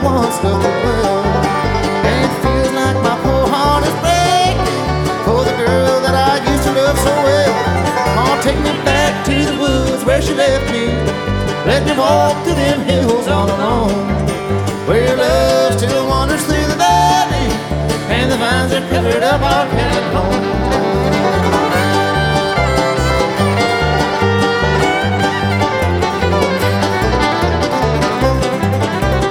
once loved her well. And it feels like my poor heart is breaking for the girl that I used to love so well. Oh, take me back to the woods where she left me. Let me walk through them hills all alone, where love still wanders through the valley, and the vines are covered up our cabin home.